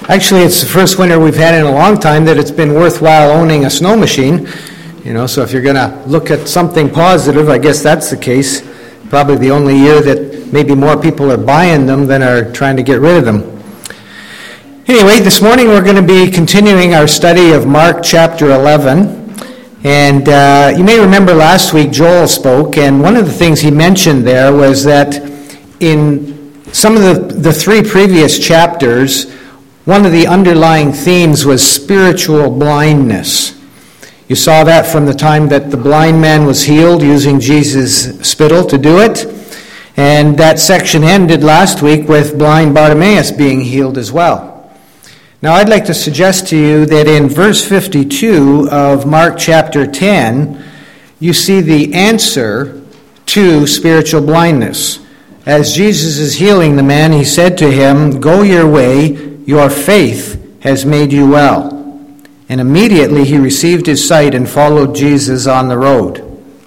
Actually, it's the first winter we've had in a long time that it's been worthwhile owning a snow machine. So if you're going to look at something positive, I guess that's the case. Probably the only year that maybe more people are buying them than are trying to get rid of them. Anyway, this morning we're going to be continuing our study of Mark chapter 11. And you may remember last week Joel spoke, and one of the things he mentioned there was that in some of the three previous chapters, one of the underlying themes was spiritual blindness. You saw that from the time that the blind man was healed using Jesus' spittle to do it. And that section ended last week with blind Bartimaeus being healed as well. Now I'd like to suggest to you that in verse 52 of Mark chapter 10, you see the answer to spiritual blindness. As Jesus is healing the man, he said to him, "Go your way, your faith has made you well." And immediately he received his sight and followed Jesus on the road.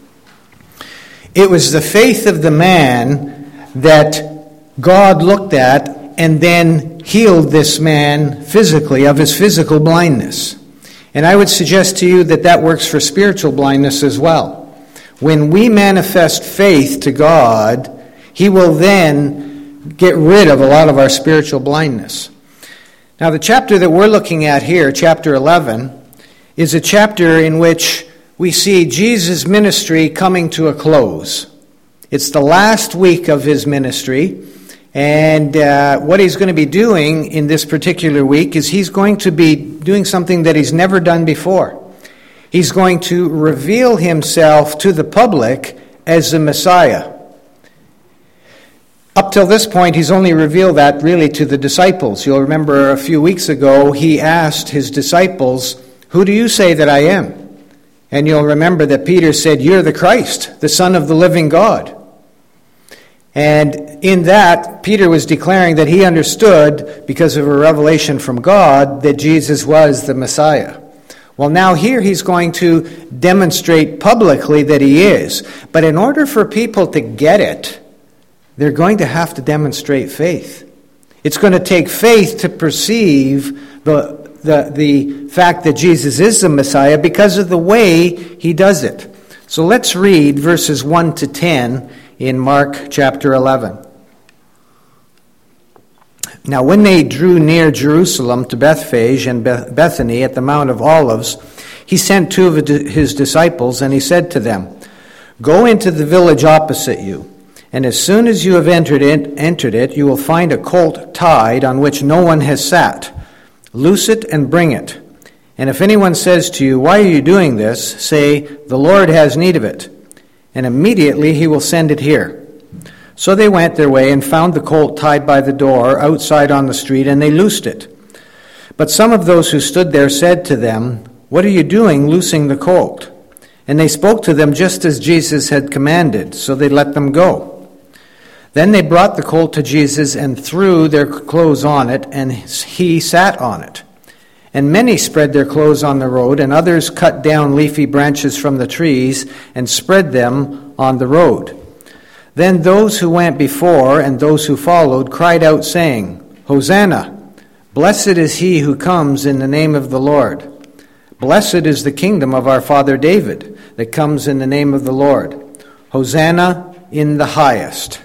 It was the faith of the man that God looked at and then healed this man physically of his physical blindness. And I would suggest to you that that works for spiritual blindness as well. When we manifest faith to God, he will then get rid of a lot of our spiritual blindness. Now, the chapter that we're looking at here, chapter 11, is a chapter in which we see Jesus' ministry coming to a close. It's the last week of his ministry, and what he's going to be doing in this particular week is he's going to be doing something that he's never done before. He's going to reveal himself to the public as the Messiah. Up till this point, he's only revealed that really to the disciples. You'll remember a few weeks ago, he asked his disciples, "Who do you say that I am?" And you'll remember that Peter said, "You're the Christ, the Son of the living God." And in that, Peter was declaring that he understood, because of a revelation from God, that Jesus was the Messiah. Well, now here he's going to demonstrate publicly that he is. But in order for people to get it, they're going to have to demonstrate faith. It's going to take faith to perceive the fact that Jesus is the Messiah because of the way he does it. So let's read verses 1 to 10 in Mark chapter 11. Now when they drew near Jerusalem to Bethphage and Bethany at the Mount of Olives, he sent two of his disciples, and he said to them, "Go into the village opposite you. And as soon as you have entered it, you will find a colt tied on which no one has sat. Loose it and bring it. And if anyone says to you, 'Why are you doing this?' say, 'The Lord has need of it.' And immediately he will send it here." So they went their way and found the colt tied by the door outside on the street, and they loosed it. But some of those who stood there said to them, "What are you doing loosing the colt?" And they spoke to them just as Jesus had commanded, so they let them go. Then they brought the colt to Jesus and threw their clothes on it, and he sat on it. And many spread their clothes on the road, and others cut down leafy branches from the trees and spread them on the road. Then those who went before and those who followed cried out, saying, "Hosanna! Blessed is he who comes in the name of the Lord. Blessed is the kingdom of our father David that comes in the name of the Lord. Hosanna in the highest."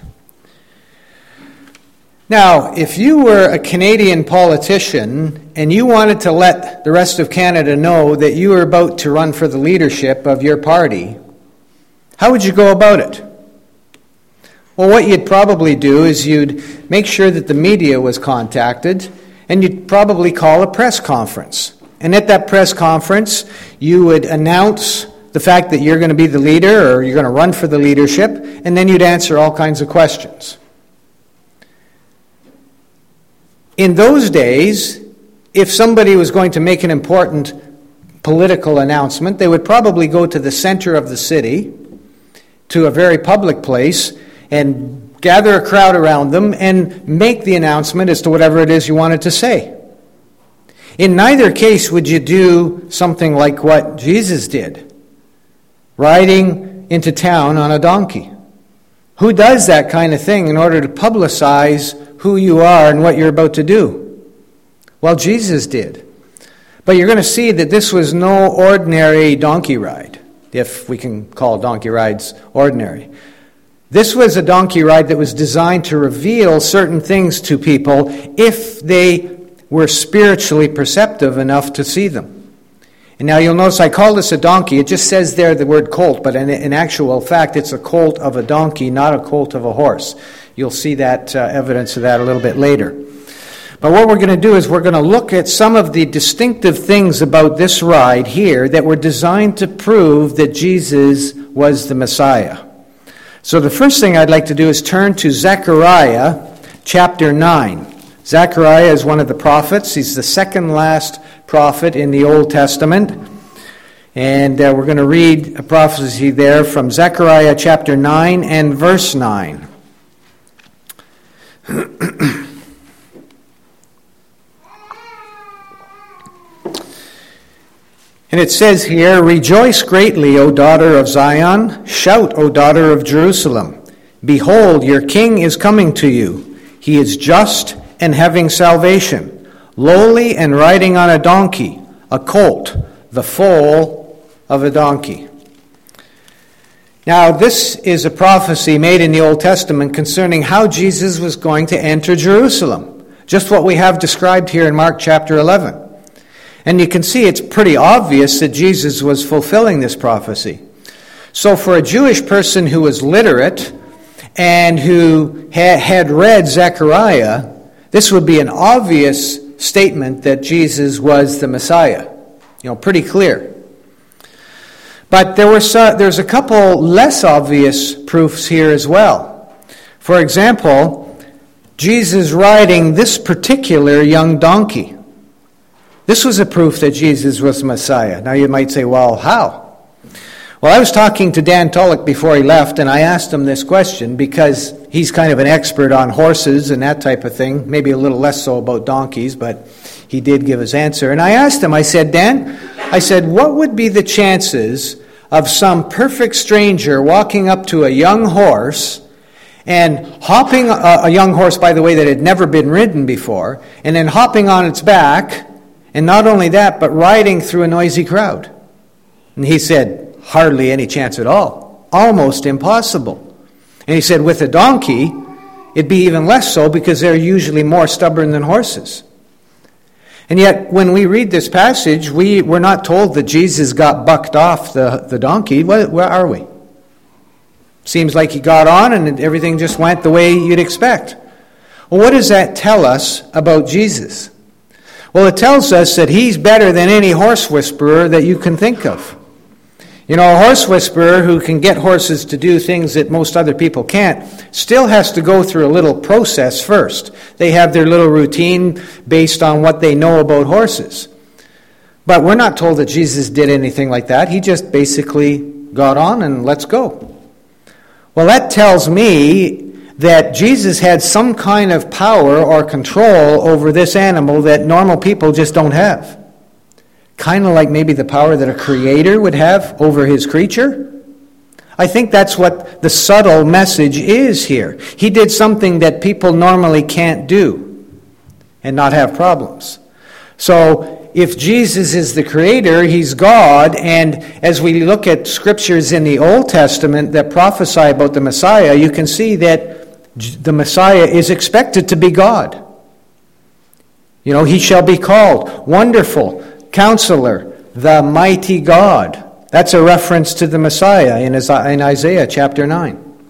Now, if you were a Canadian politician and you wanted to let the rest of Canada know that you were about to run for the leadership of your party, how would you go about it? Well, what you'd probably do is you'd make sure that the media was contacted, and you'd probably call a press conference. And at that press conference, you would announce the fact that you're going to be the leader or you're going to run for the leadership, and then you'd answer all kinds of questions. In those days, if somebody was going to make an important political announcement, they would probably go to the center of the city, to a very public place, and gather a crowd around them and make the announcement as to whatever it is you wanted to say. In neither case would you do something like what Jesus did, riding into town on a donkey. Who does that kind of thing in order to publicize who you are and what you're about to do? Well, Jesus did. But you're going to see that this was no ordinary donkey ride, if we can call donkey rides ordinary. This was a donkey ride that was designed to reveal certain things to people if they were spiritually perceptive enough to see them. And now you'll notice I call this a donkey. It just says there the word colt, but in actual fact it's a colt of a donkey, not a colt of a horse. You'll see that evidence of that a little bit later. But what we're going to do is we're going to look at some of the distinctive things about this ride here that were designed to prove that Jesus was the Messiah. So the first thing I'd like to do is turn to Zechariah chapter 9. Zechariah is one of the prophets. He's the second last prophet in the Old Testament. And we're going to read a prophecy there from Zechariah chapter 9 and verse 9. And it says here, "Rejoice greatly, O daughter of Zion. Shout, O daughter of Jerusalem. Behold, your king is coming to you. He is just and having salvation, lowly and riding on a donkey, a colt, the foal of a donkey." Now, this is a prophecy made in the Old Testament concerning how Jesus was going to enter Jerusalem. Just what we have described here in Mark chapter 11. And you can see it's pretty obvious that Jesus was fulfilling this prophecy. So for a Jewish person who was literate and who had read Zechariah, this would be an obvious statement that Jesus was the Messiah. Pretty clear. But there's a couple less obvious proofs here as well. For example, Jesus riding this particular young donkey. This was a proof that Jesus was Messiah. Now you might say, well, how? Well, I was talking to Dan Tulloch before he left, and I asked him this question because he's kind of an expert on horses and that type of thing, maybe a little less so about donkeys, but he did give his answer. And I asked him, I said, Dan, what would be the chances of some perfect stranger walking up to a young horse and hopping, a young horse, by the way, that had never been ridden before, and then hopping on its back, and not only that, but riding through a noisy crowd? And he said, hardly any chance at all. Almost impossible. And he said, with a donkey, it'd be even less so because they're usually more stubborn than horses. And yet, when we read this passage, we're not told that Jesus got bucked off the donkey. Where are we? Seems like he got on and everything just went the way you'd expect. Well, what does that tell us about Jesus? Well, it tells us that he's better than any horse whisperer that you can think of. A horse whisperer who can get horses to do things that most other people can't still has to go through a little process first. They have their little routine based on what they know about horses. But we're not told that Jesus did anything like that. He just basically got on and let's go. Well, that tells me that Jesus had some kind of power or control over this animal that normal people just don't have. Kind of like maybe the power that a creator would have over his creature. I think that's what the subtle message is here. He did something that people normally can't do and not have problems. So if Jesus is the creator, he's God, and as we look at scriptures in the Old Testament that prophesy about the Messiah, you can see that the Messiah is expected to be God. He shall be called Wonderful Counselor, the Mighty God. That's a reference to the Messiah in Isaiah chapter 9.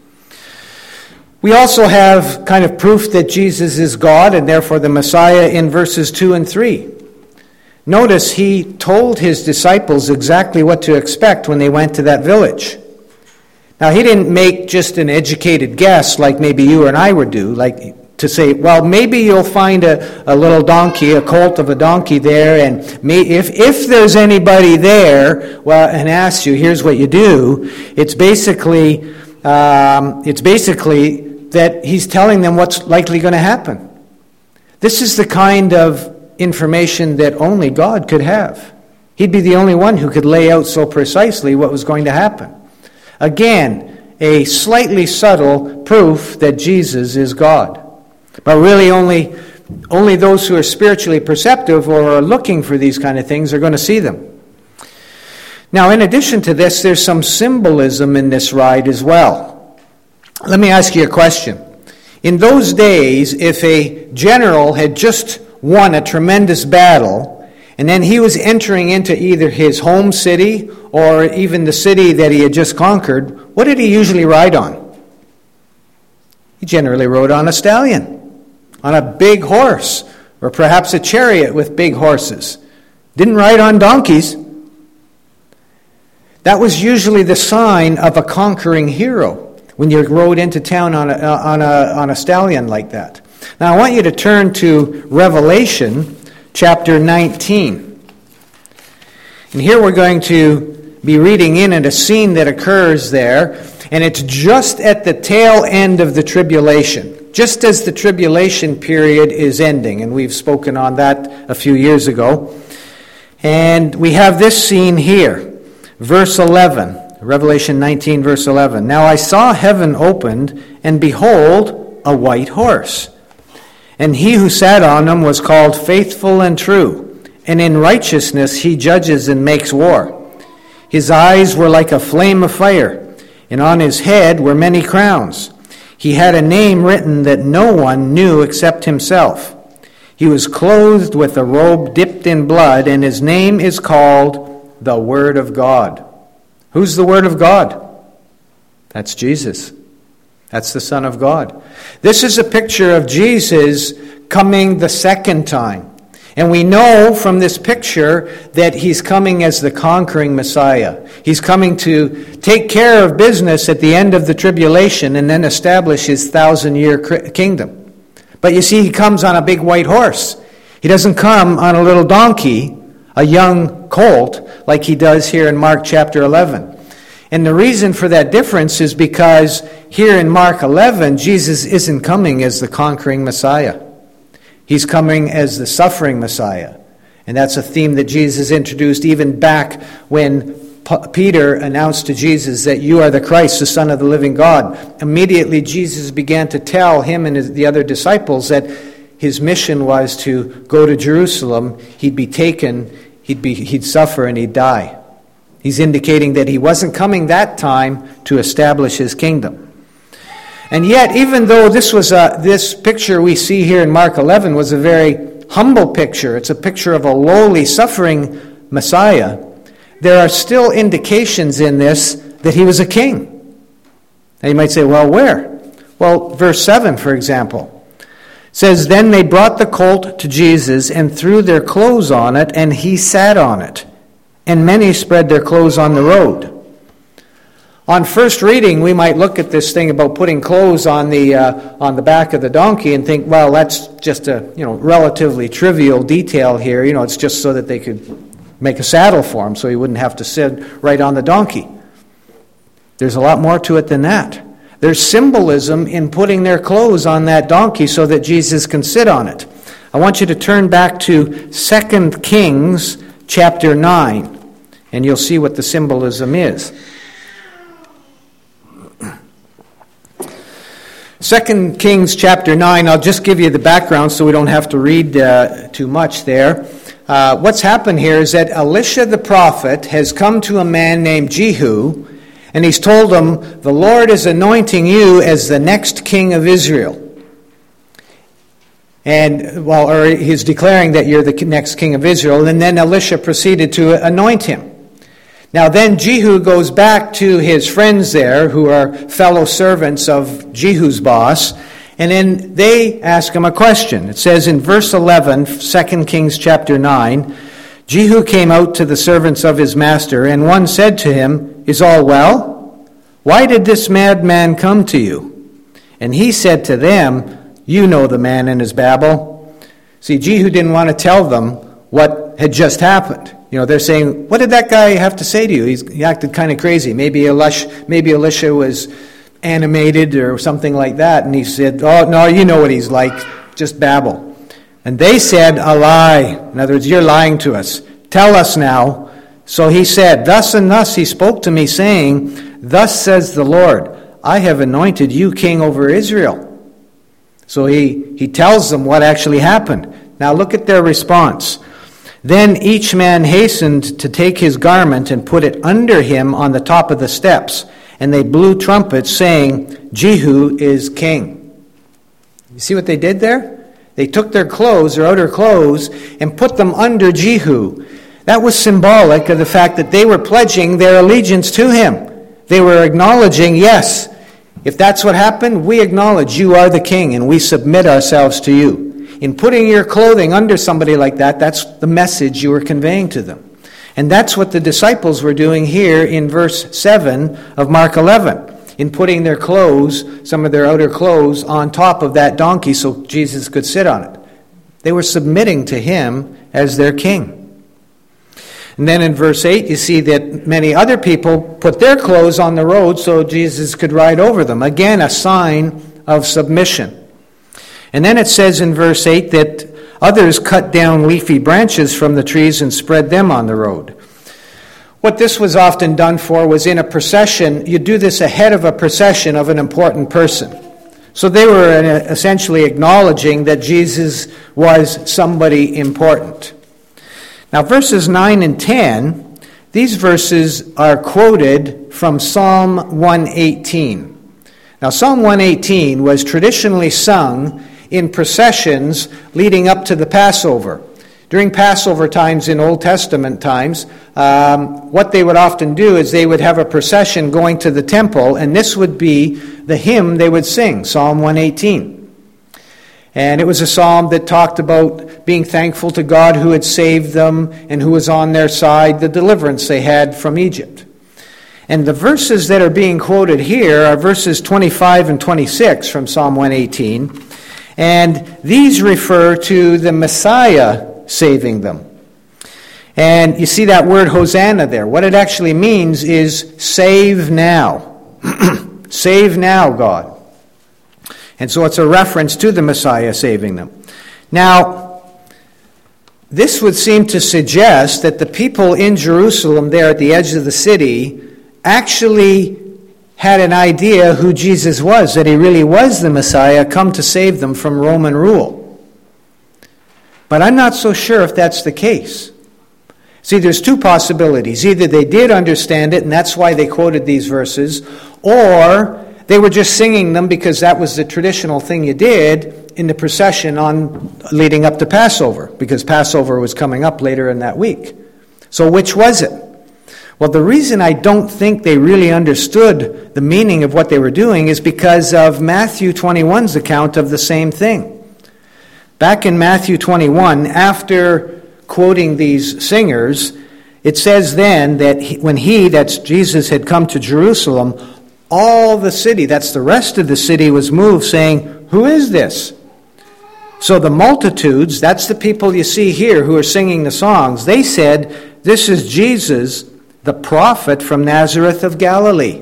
We also have kind of proof that Jesus is God and therefore the Messiah in verses 2 and 3. Notice he told his disciples exactly what to expect when they went to that village. Now, he didn't make just an educated guess like maybe you and I would do, like to say, well, maybe you'll find a little donkey, a colt of a donkey there, and if there's anybody there, well, and asks you, here's what you do. It's basically that he's telling them what's likely going to happen. This is the kind of information that only God could have. He'd be the only one who could lay out so precisely what was going to happen. Again, a slightly subtle proof that Jesus is God. But really only only those who are spiritually perceptive or are looking for these kind of things are going to see them. Now, in addition to this, there's some symbolism in this ride as well. Let me ask you a question. In those days, if a general had just won a tremendous battle, and then he was entering into either his home city or even the city that he had just conquered, what did he usually ride on? He generally rode on a stallion, on a big horse, or perhaps a chariot with big horses. Didn't ride on donkeys. That was usually the sign of a conquering hero when you rode into town on a stallion like that. Now I want you to turn to Revelation chapter 19. And here we're going to be reading in at a scene that occurs there, and it's just at the tail end of the tribulation, just as the tribulation period is ending, and we've spoken on that a few years ago. And we have this scene here, verse 11, Revelation 19, verse 11. Now I saw heaven opened, and behold, a white horse. And he who sat on him was called Faithful and True, and in righteousness he judges and makes war. His eyes were like a flame of fire, and on his head were many crowns. He had a name written that no one knew except himself. He was clothed with a robe dipped in blood, and his name is called the Word of God. Who's the Word of God? That's Jesus. That's the Son of God. This is a picture of Jesus coming the second time. And we know from this picture that he's coming as the conquering Messiah. He's coming to take care of business at the end of the tribulation and then establish his 1,000-year kingdom. But you see, he comes on a big white horse. He doesn't come on a little donkey, a young colt, like he does here in Mark chapter 11. And the reason for that difference is because here in Mark 11, Jesus isn't coming as the conquering Messiah. He's coming as the suffering Messiah. And that's a theme that Jesus introduced even back when Peter announced to Jesus that you are the Christ, the Son of the living God. Immediately Jesus began to tell him and the other disciples that his mission was to go to Jerusalem. He'd be taken, he'd suffer, and he'd die. He's indicating that he wasn't coming that time to establish his kingdom. And yet, even though this picture we see here in Mark 11 was a very humble picture, it's a picture of a lowly, suffering Messiah, there are still indications in this that he was a king. Now you might say, well, where? Well, verse 7, for example, says, Then they brought the colt to Jesus and threw their clothes on it, and he sat on it. And many spread their clothes on the road. On first reading, we might look at this thing about putting clothes on the back of the donkey and think, well, that's just a relatively trivial detail here. It's just so that they could make a saddle for him so he wouldn't have to sit right on the donkey. There's a lot more to it than that. There's symbolism in putting their clothes on that donkey so that Jesus can sit on it. I want you to turn back to 2 Kings chapter 9, and you'll see what the symbolism is. 2 Kings chapter 9, I'll just give you the background so we don't have to read too much there. What's happened here is that Elisha the prophet has come to a man named Jehu, and he's told him, the Lord is anointing you as the next king of Israel. Or he's declaring that you're the next king of Israel, and then Elisha proceeded to anoint him. Now then Jehu goes back to his friends there, who are fellow servants of Jehu's boss, and then they ask him a question. It says in verse 11, 2 Kings chapter 9, Jehu came out to the servants of his master, and one said to him, Is all well? Why did this madman come to you? And he said to them, You know the man and his babble. See, Jehu didn't want to tell them what had just happened. They're saying, what did that guy have to say to you? He acted kind of crazy. Maybe Elisha was animated or something like that. And he said, oh, no, you know what he's like. Just babble. And they said, a lie. In other words, you're lying to us. Tell us now. So he said, Thus and thus he spoke to me, saying, Thus says the Lord, I have anointed you king over Israel. So he tells them what actually happened. Now look at their response. Then each man hastened to take his garment and put it under him on the top of the steps. And they blew trumpets, saying, Jehu is king. You see what they did there? They took their clothes, their outer clothes, and put them under Jehu. That was symbolic of the fact that they were pledging their allegiance to him. They were acknowledging, yes, if that's what happened, we acknowledge you are the king and we submit ourselves to you. In putting your clothing under somebody like that, that's the message you were conveying to them. And that's what the disciples were doing here in verse 7 of Mark 11. In putting their clothes, some of their outer clothes, on top of that donkey so Jesus could sit on it. They were submitting to him as their king. And then in verse 8, you see that many other people put their clothes on the road so Jesus could ride over them. Again, a sign of submission. And then it says in verse 8 that others cut down leafy branches from the trees and spread them on the road. What this was often done for was in a procession, you do this ahead of a procession of an important person. So they were essentially acknowledging that Jesus was somebody important. Now verses 9 and 10, these verses are quoted from Psalm 118. Now Psalm 118 was traditionally sung in processions leading up to the Passover. During Passover times in Old Testament times, what they would often do is they would have a procession going to the temple, and this would be the hymn they would sing, Psalm 118. And it was a psalm that talked about being thankful to God who had saved them and who was on their side, the deliverance they had from Egypt. And the verses that are being quoted here are verses 25 and 26 from Psalm 118. And these refer to the Messiah saving them. And you see that word Hosanna there. What it actually means is save now. Save now, God. And so it's a reference to the Messiah saving them. Now, this would seem to suggest that the people in Jerusalem there at the edge of the city actually had an idea who Jesus was, that he really was the Messiah come to save them from Roman rule. But I'm not so sure if that's the case. See, there's two possibilities. Either they did understand it, and that's why they quoted these verses, or they were just singing them because that was the traditional thing you did in the procession on leading up to Passover, because Passover was coming up later in that week. So which was it? Well, the reason I don't think they really understood the meaning of what they were doing is because of Matthew 21's account of the same thing. Back in Matthew 21, after quoting these singers, it says then that when that's Jesus, had come to Jerusalem, all the city, that's the rest of the city, was moved, saying, "Who is this?" So the multitudes, that's the people you see here who are singing the songs, they said, "This is Jesus, the prophet from Nazareth of Galilee."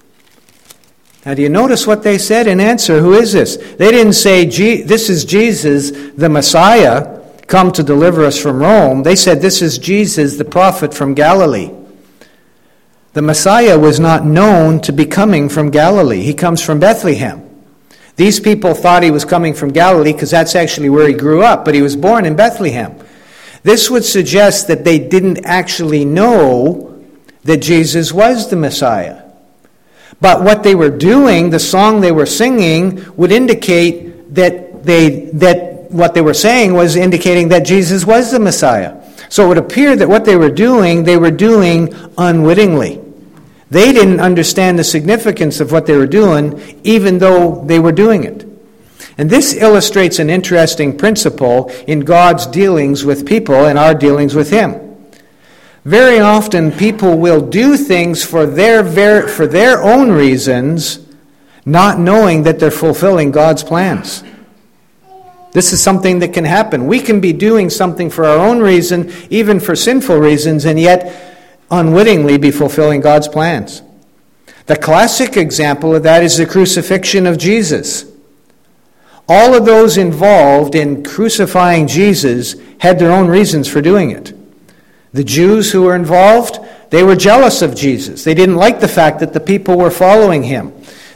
Now, do you notice what they said in answer? Who is this? They didn't say, "This is Jesus, the Messiah, come to deliver us from Rome." They said, "This is Jesus, the prophet from Galilee." The Messiah was not known to be coming from Galilee. He comes from Bethlehem. These people thought he was coming from Galilee because that's actually where he grew up, but he was born in Bethlehem. This would suggest that they didn't actually know that Jesus was the Messiah. But what they were doing, the song they were singing, would indicate that what they were saying was indicating that Jesus was the Messiah. So it would appear that what they were doing unwittingly. They didn't understand the significance of what they were doing, even though they were doing it. And this illustrates an interesting principle in God's dealings with people and our dealings with Him. Very often people will do things for their own reasons, not knowing that they're fulfilling God's plans. This is something that can happen. We can be doing something for our own reason, even for sinful reasons, and yet unwittingly be fulfilling God's plans. The classic example of that is the crucifixion of Jesus. All of those involved in crucifying Jesus had their own reasons for doing it. The Jews who were involved, they were jealous of Jesus. They didn't like the fact that the people were following him.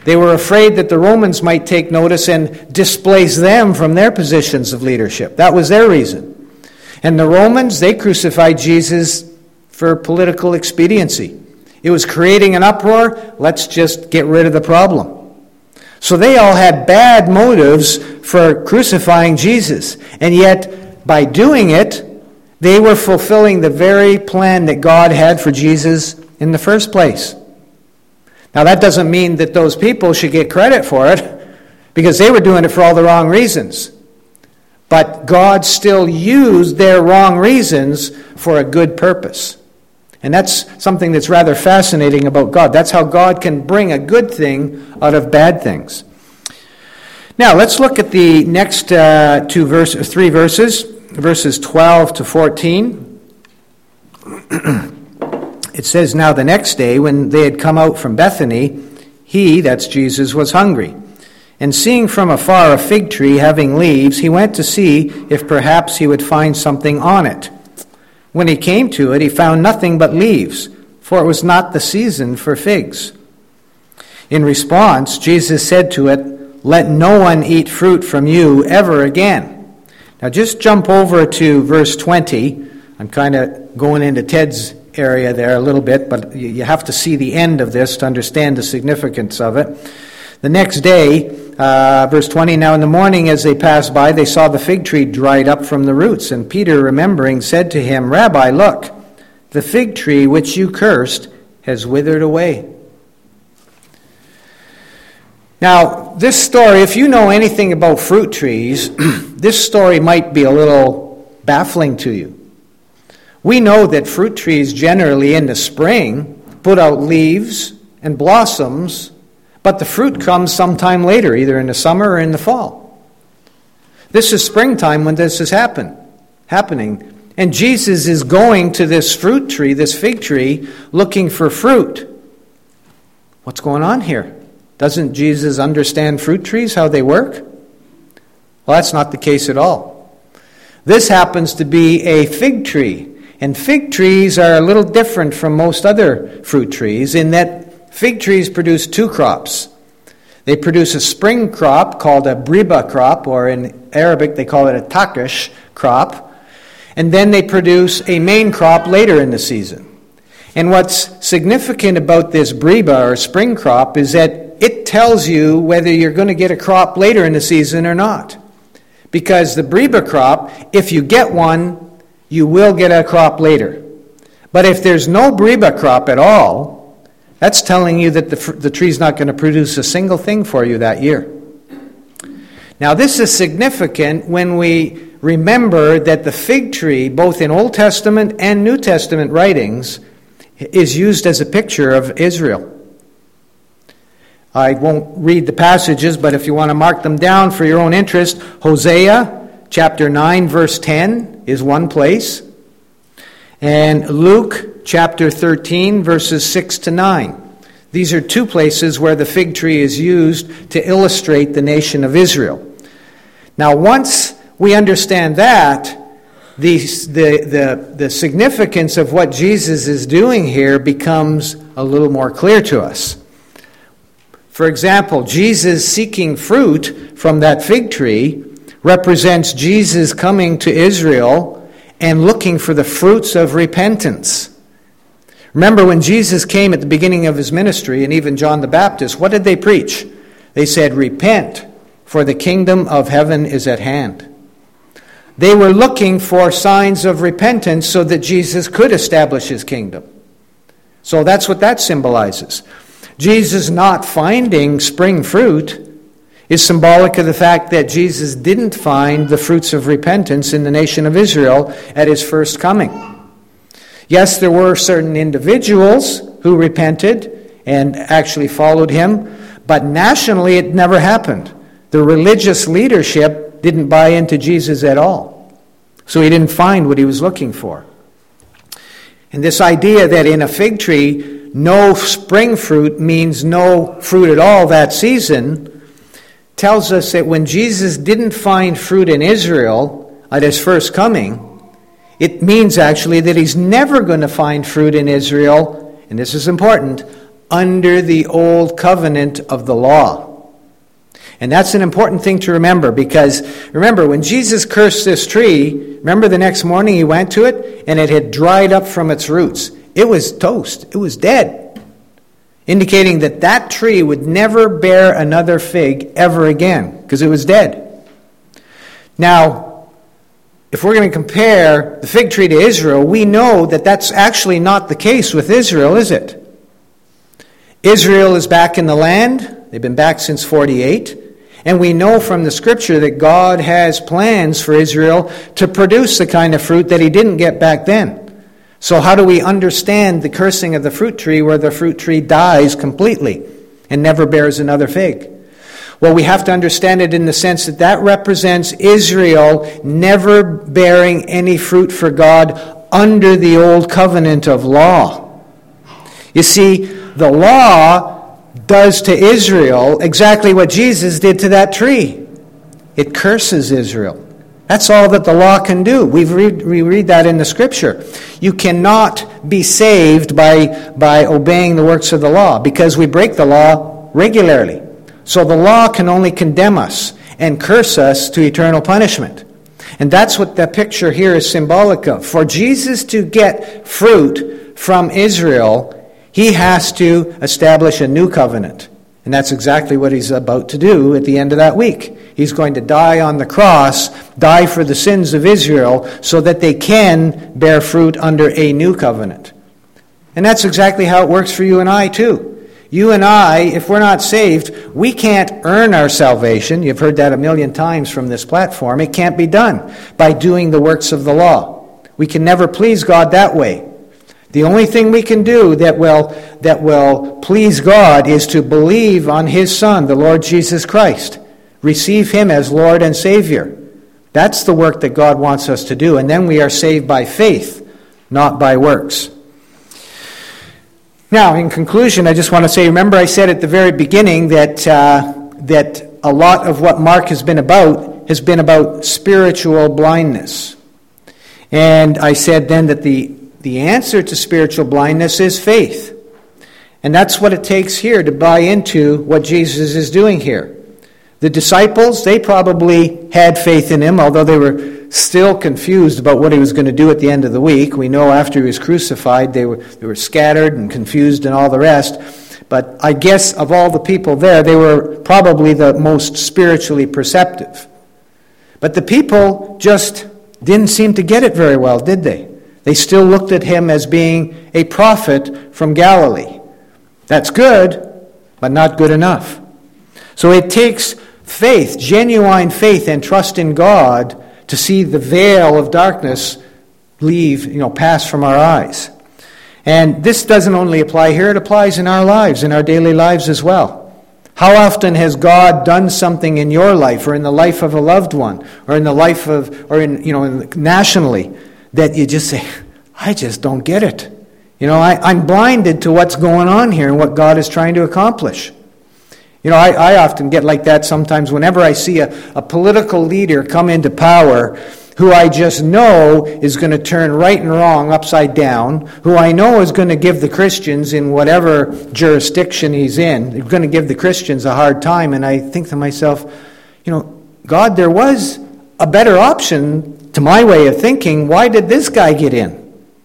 They were afraid that the Romans might take notice and displace them from their positions of leadership. That was their reason. And the Romans, they crucified Jesus for political expediency. It was creating an uproar. Let's just get rid of the problem. So they all had bad motives for crucifying Jesus. And yet, by doing it, they were fulfilling the very plan that God had for Jesus in the first place. Now, that doesn't mean that those people should get credit for it, because they were doing it for all the wrong reasons. But God still used their wrong reasons for a good purpose. And that's something that's rather fascinating about God. That's how God can bring a good thing out of bad things. Now, let's look at the next three verses, verses 12 to 14. It says, "Now the next day, when they had come out from Bethany, he," that's Jesus, "was hungry. And seeing from afar a fig tree having leaves, he went to see if perhaps he would find something on it. When he came to it, he found nothing but leaves, for it was not the season for figs. In response, Jesus said to it, 'Let no one eat fruit from you ever again.'" Now just jump over to verse 20. I'm kind of going into Ted's area there a little bit, but you have to see the end of this to understand the significance of it. The next day, verse 20, "Now in the morning as they passed by, they saw the fig tree dried up from the roots. And Peter, remembering, said to him, 'Rabbi, look, the fig tree which you cursed has withered away.'" Now, this story, if you know anything about fruit trees, this story might be a little baffling to you. We know that fruit trees generally in the spring put out leaves and blossoms, but the fruit comes sometime later, either in the summer or in the fall. This is springtime when this is happening. And Jesus is going to this fruit tree, this fig tree, looking for fruit. What's going on here? Doesn't Jesus understand fruit trees, how they work? Well, that's not the case at all. This happens to be a fig tree. And fig trees are a little different from most other fruit trees in that fig trees produce two crops. They produce a spring crop called a briba crop, or in Arabic they call it a takish crop. And then they produce a main crop later in the season. And what's significant about this briba or spring crop is that it tells you whether you're going to get a crop later in the season or not. Because the briba crop, if you get one, you will get a crop later. But if there's no briba crop at all, that's telling you that the tree's not going to produce a single thing for you that year. Now, this is significant when we remember that the fig tree, both in Old Testament and New Testament writings, is used as a picture of Israel. I won't read the passages, but if you want to mark them down for your own interest, Hosea chapter 9, verse 10 is one place. And Luke chapter 13, verses 6 to 9. These are two places where the fig tree is used to illustrate the nation of Israel. Now, once we understand that, the significance of what Jesus is doing here becomes a little more clear to us. For example, Jesus seeking fruit from that fig tree represents Jesus coming to Israel and looking for the fruits of repentance. Remember when Jesus came at the beginning of his ministry, and even John the Baptist, what did they preach? They said, "Repent, for the kingdom of heaven is at hand." They were looking for signs of repentance so that Jesus could establish his kingdom. So that's what that symbolizes. Jesus not finding spring fruit is symbolic of the fact that Jesus didn't find the fruits of repentance in the nation of Israel at his first coming. Yes, there were certain individuals who repented and actually followed him, but nationally it never happened. The religious leadership didn't buy into Jesus at all. So he didn't find what he was looking for. And this idea that in a fig tree, no spring fruit means no fruit at all that season tells us that when Jesus didn't find fruit in Israel at his first coming, it means actually that he's never going to find fruit in Israel, and this is important, under the old covenant of the law. And that's an important thing to remember, because remember, when Jesus cursed this tree, remember the next morning he went to it and it had dried up from its roots. It was toast. It was dead. Indicating that that tree would never bear another fig ever again, because it was dead. Now, if we're going to compare the fig tree to Israel, we know that that's actually not the case with Israel, is it? Israel is back in the land. They've been back since 48. And we know from the Scripture that God has plans for Israel to produce the kind of fruit that he didn't get back then. So how do we understand the cursing of the fruit tree where the fruit tree dies completely and never bears another fig? Well, we have to understand it in the sense that that represents Israel never bearing any fruit for God under the old covenant of law. You see, the law does to Israel exactly what Jesus did to that tree. It curses Israel. That's all that the law can do. We read that in the Scripture. You cannot be saved by obeying the works of the law, because we break the law regularly. So the law can only condemn us and curse us to eternal punishment. And that's what the picture here is symbolic of. For Jesus to get fruit from Israel, he has to establish a new covenant. And that's exactly what he's about to do at the end of that week. He's going to die on the cross, die for the sins of Israel, so that they can bear fruit under a new covenant. And that's exactly how it works for you and I too. You and I, if we're not saved, we can't earn our salvation. You've heard that a million times from this platform. It can't be done by doing the works of the law. We can never please God that way. The only thing we can do that will please God is to believe on his Son, the Lord Jesus Christ. Receive him as Lord and Savior. That's the work that God wants us to do. And then we are saved by faith, not by works. Now, in conclusion, I just want to say, remember I said at the very beginning that a lot of what Mark has been about spiritual blindness. And I said then that the answer to spiritual blindness is faith. And that's what it takes here to buy into what Jesus is doing here. The disciples, they probably had faith in him, although they were still confused about what he was going to do at the end of the week. We know after he was crucified, they were scattered and confused and all the rest. But I guess of all the people there, they were probably the most spiritually perceptive. But the people just didn't seem to get it very well, did they? They still looked at him as being a prophet from Galilee. That's good, but not good enough. So it takes faith, genuine faith and trust in God to see the veil of darkness pass from our eyes. And this doesn't only apply here, it applies in our lives, in our daily lives as well. How often has God done something in your life or in the life of a loved one or in the life of, nationally, that you just say, I just don't get it. I'm blinded to what's going on here and what God is trying to accomplish. I often get like that sometimes whenever I see a political leader come into power who I just know is going to turn right and wrong upside down, who I know is going to give the Christians in whatever jurisdiction he's in, they're going to give the Christians a hard time. And I think to myself, God, there was a better option to my way of thinking. Why did this guy get in?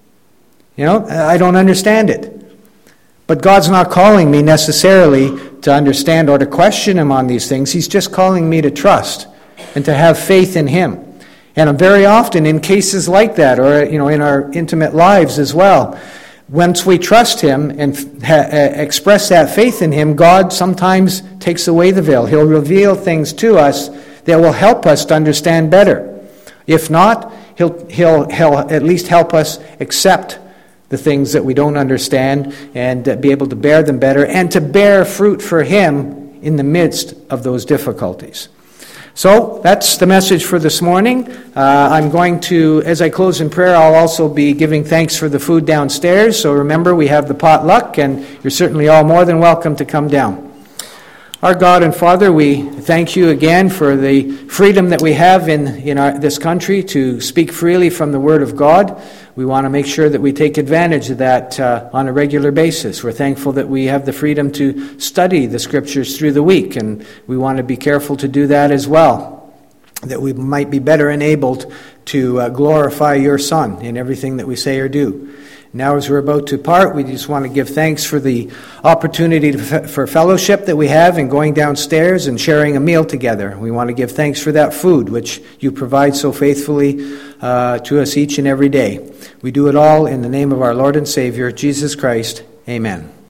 I don't understand it. But God's not calling me necessarily to understand or to question him on these things. He's just calling me to trust and to have faith in him. And very often in cases like that, or in our intimate lives as well, once we trust him and express that faith in him, God sometimes takes away the veil. He'll reveal things to us that will help us to understand better. If not, he'll at least help us accept the things that we don't understand and be able to bear them better and to bear fruit for him in the midst of those difficulties. So that's the message for this morning. I'm going to, as I close in prayer, I'll also be giving thanks for the food downstairs. So remember, we have the potluck, and you're certainly all more than welcome to come down. Our God and Father, we thank you again for the freedom that we have in this country to speak freely from the Word of God. We want to make sure that we take advantage of that on a regular basis. We're thankful that we have the freedom to study the Scriptures through the week, and we want to be careful to do that as well, that we might be better enabled to glorify your Son in everything that we say or do. Now, as we're about to part, we just want to give thanks for the opportunity for fellowship that we have in going downstairs and sharing a meal together. We want to give thanks for that food which you provide so faithfully to us each and every day. We do it all in the name of our Lord and Savior, Jesus Christ. Amen.